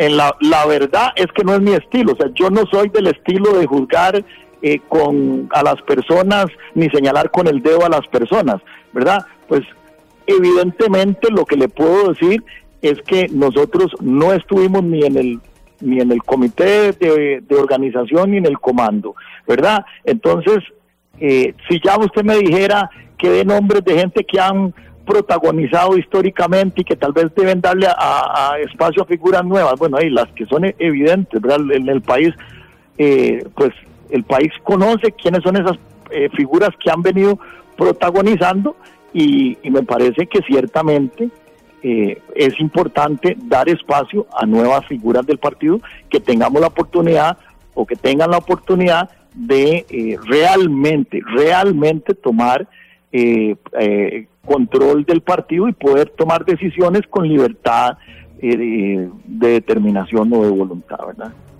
la verdad es que no es mi estilo. O sea, yo no soy del estilo de juzgar a las personas ni señalar con el dedo a las personas, ¿verdad? Pues evidentemente lo que le puedo decir es que nosotros no estuvimos ni en el comité de organización ni en el comando, ¿verdad? Entonces, si ya usted me dijera que de nombres de gente que han protagonizado históricamente y que tal vez deben darle a espacio a figuras nuevas, bueno, ahí las que son evidentes, ¿verdad? En el país, pues el país conoce quiénes son esas figuras que han venido protagonizando y me parece que ciertamente es importante dar espacio a nuevas figuras del partido que tengamos la oportunidad o que tengan la oportunidad de realmente tomar control del partido y poder tomar decisiones con libertad de determinación o de voluntad, ¿verdad?